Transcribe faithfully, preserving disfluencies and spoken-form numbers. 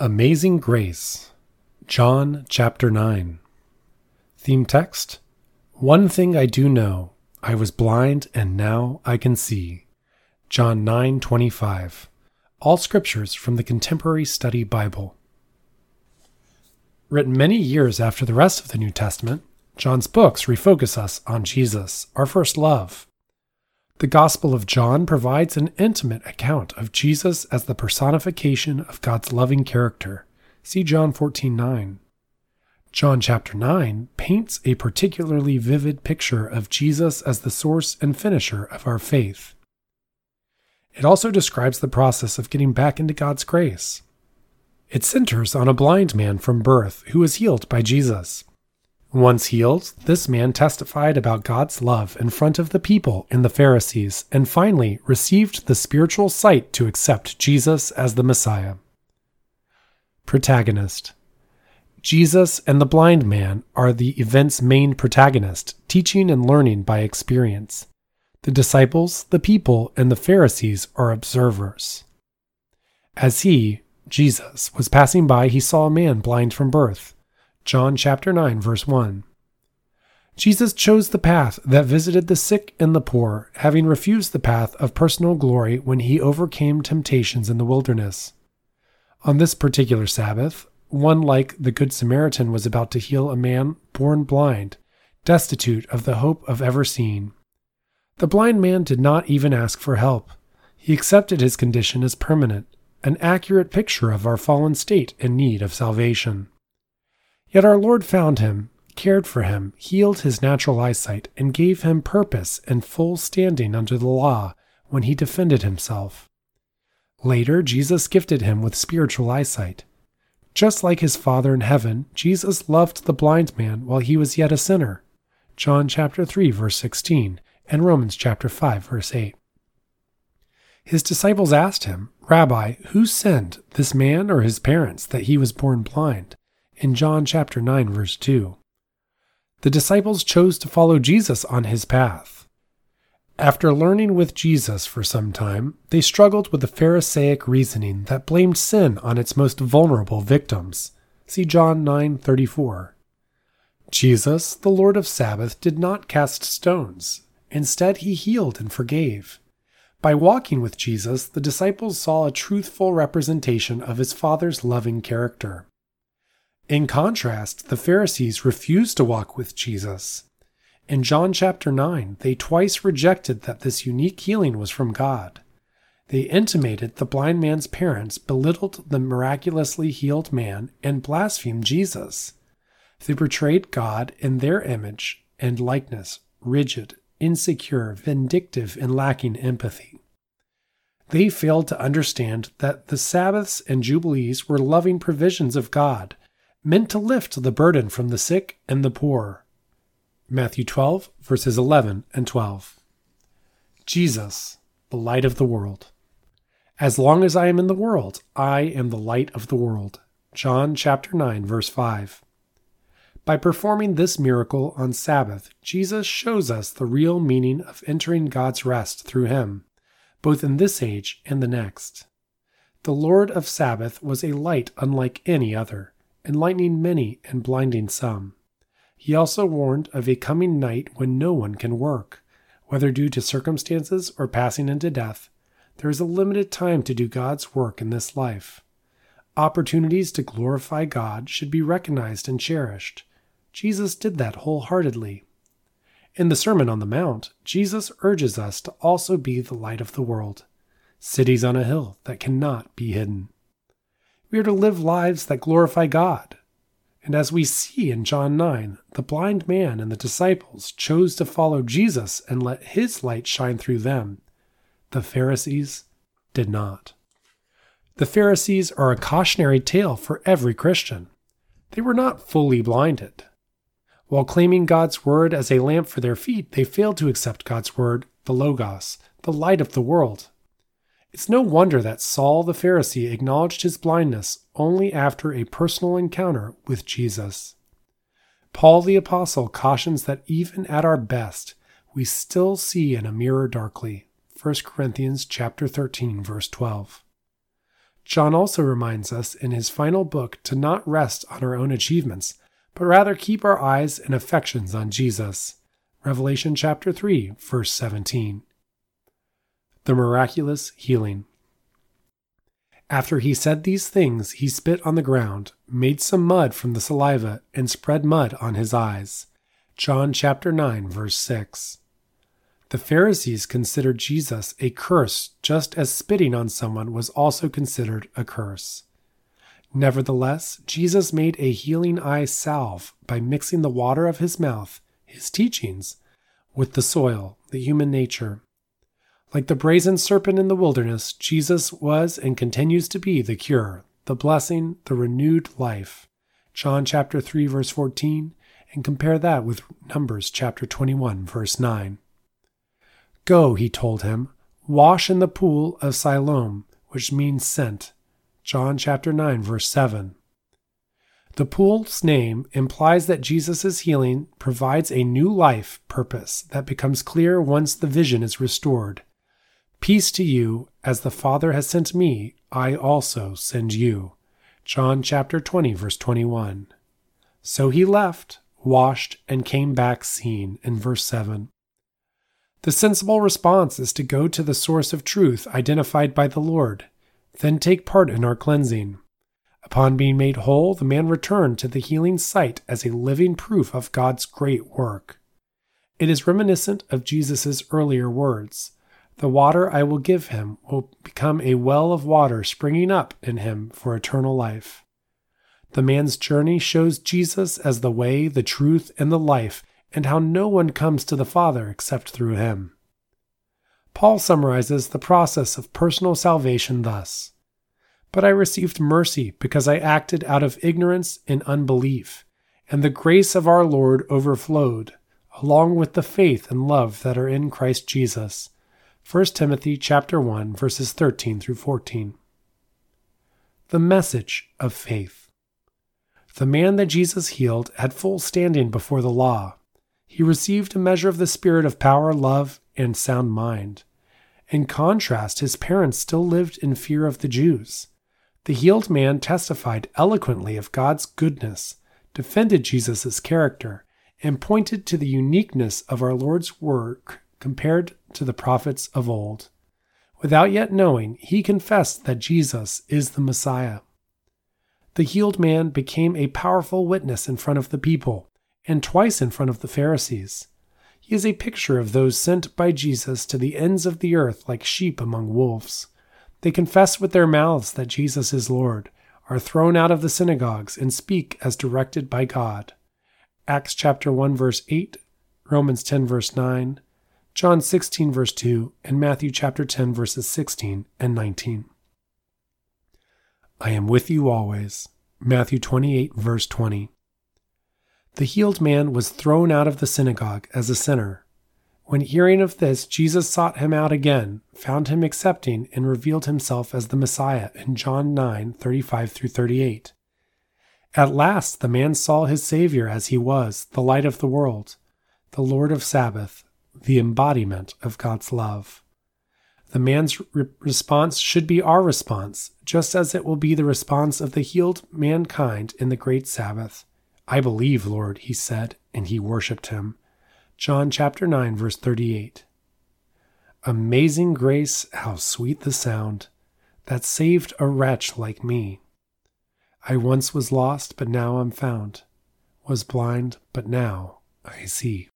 Amazing Grace, John chapter nine. Theme text: One thing I do know, I was blind and now I can see. John nine twenty-five. All scriptures from the Contemporary Study Bible. Written many years after the rest of the New Testament, John's books refocus us on Jesus, our first love. The Gospel of John provides an intimate account of Jesus as the personification of God's loving character. See John fourteen nine. John chapter nine paints a particularly vivid picture of Jesus as the source and finisher of our faith. It also describes the process of getting back into God's grace. It centers on a blind man from birth who was healed by Jesus. Once healed, this man testified about God's love in front of the people and the Pharisees, and finally received the spiritual sight to accept Jesus as the Messiah. Protagonist: Jesus and the blind man are the event's main protagonist, teaching and learning by experience. The disciples, the people, and the Pharisees are observers. As he, Jesus, was passing by, he saw a man blind from birth. John chapter nine, verse one. Jesus chose the path that visited the sick and the poor, having refused the path of personal glory when he overcame temptations in the wilderness. On this particular Sabbath, one like the Good Samaritan was about to heal a man born blind, destitute of the hope of ever seeing. The blind man did not even ask for help. He accepted his condition as permanent, an accurate picture of our fallen state in need of salvation. Yet our Lord found him, cared for him, healed his natural eyesight, and gave him purpose and full standing under the law when he defended himself. Later, Jesus gifted him with spiritual eyesight. Just like his Father in heaven, Jesus loved the blind man while he was yet a sinner. John chapter three, verse sixteen, and Romans chapter five, verse eight. His disciples asked him, "Rabbi, who sinned, this man or his parents, that he was born blind?" In John chapter nine, verse two. The disciples chose to follow Jesus on his path. After learning with Jesus for some time, they struggled with the Pharisaic reasoning that blamed sin on its most vulnerable victims. See John nine thirty-four. Jesus, the Lord of Sabbath, did not cast stones. Instead, he healed and forgave. By walking with Jesus, the disciples saw a truthful representation of his Father's loving character. In contrast, the Pharisees refused to walk with Jesus. In John chapter nine, they twice rejected that this unique healing was from God. They intimated the blind man's parents belittled the miraculously healed man and blasphemed Jesus. They portrayed God in their image and likeness, rigid, insecure, vindictive, and lacking empathy. They failed to understand that the Sabbaths and Jubilees were loving provisions of God, meant to lift the burden from the sick and the poor. Matthew twelve, verses eleven and twelve. Jesus, the light of the world. As long as I am in the world, I am the light of the world. John chapter nine, verse five. By performing this miracle on Sabbath, Jesus shows us the real meaning of entering God's rest through him, both in this age and the next. The Lord of Sabbath was a light unlike any other, enlightening many and blinding some. He also warned of a coming night when no one can work. Whether due to circumstances or passing into death, there is a limited time to do God's work in this life. Opportunities to glorify God should be recognized and cherished. Jesus did that wholeheartedly. In the Sermon on the Mount, Jesus urges us to also be the light of the world, cities on a hill that cannot be hidden. We are to live lives that glorify God. And as we see in John nine, the blind man and the disciples chose to follow Jesus and let his light shine through them. The Pharisees did not. The Pharisees are a cautionary tale for every Christian. They were not fully blinded. While claiming God's word as a lamp for their feet, they failed to accept God's word, the Logos, the light of the world. It's no wonder that Saul the Pharisee acknowledged his blindness only after a personal encounter with Jesus. Paul the Apostle cautions that even at our best, we still see in a mirror darkly. First Corinthians chapter thirteen, verse twelve. John also reminds us in his final book to not rest on our own achievements, but rather keep our eyes and affections on Jesus. Revelation chapter three, verse seventeen. The miraculous healing. After he said these things, he spit on the ground, made some mud from the saliva, and spread mud on his eyes. John chapter nine, verse six. The Pharisees considered Jesus a curse, just as spitting on someone was also considered a curse. Nevertheless, Jesus made a healing eye salve by mixing the water of his mouth, his teachings, with the soil, the human nature. Like the brazen serpent in the wilderness, Jesus was and continues to be the cure, the blessing, the renewed life. John chapter three, verse fourteen, and compare that with Numbers chapter twenty-one, verse nine. Go, he told him, wash in the pool of Siloam, which means sent. John chapter nine, verse seven. The pool's name implies that Jesus' healing provides a new life purpose that becomes clear once the vision is restored. Peace to you, as the Father has sent me, I also send you. John chapter twenty, verse twenty-one. So he left, washed, and came back seen, in verse seven. The sensible response is to go to the source of truth identified by the Lord, then take part in our cleansing. Upon being made whole, the man returned to the healing sight as a living proof of God's great work. It is reminiscent of Jesus' earlier words. The water I will give him will become a well of water springing up in him for eternal life. The man's journey shows Jesus as the way, the truth, and the life, and how no one comes to the Father except through him. Paul summarizes the process of personal salvation thus. But I received mercy because I acted out of ignorance and unbelief, and the grace of our Lord overflowed, along with the faith and love that are in Christ Jesus. First Timothy chapter one, verses thirteen through fourteen. The message of faith. The man that Jesus healed had full standing before the law. He received a measure of the spirit of power, love, and sound mind. In contrast, his parents still lived in fear of the Jews. The healed man testified eloquently of God's goodness, defended Jesus' character, and pointed to the uniqueness of our Lord's work compared to the prophets of old. Without yet knowing, he confessed that Jesus is the Messiah. The healed man became a powerful witness in front of the people, and twice in front of the Pharisees. He is a picture of those sent by Jesus to the ends of the earth like sheep among wolves. They confess with their mouths that Jesus is Lord, are thrown out of the synagogues, and speak as directed by God. Acts chapter one, verse eight, Romans ten, verse nine, John sixteen, verse two, and Matthew chapter ten, verses sixteen and nineteen. I am with you always. Matthew twenty-eight, verse twenty. The healed man was thrown out of the synagogue as a sinner. When hearing of this, Jesus sought him out again, found him accepting, and revealed himself as the Messiah in John nine, thirty-five through thirty-eight. At last the man saw his Savior as he was, the light of the world, the Lord of Sabbath, the embodiment of God's love. The man's re- response should be our response, just as it will be the response of the healed mankind in the great Sabbath. I believe, Lord, he said, and he worshipped him. John chapter nine, verse thirty-eight. Amazing grace, how sweet the sound that saved a wretch like me. I once was lost, but now I'm found, was blind, but now I see.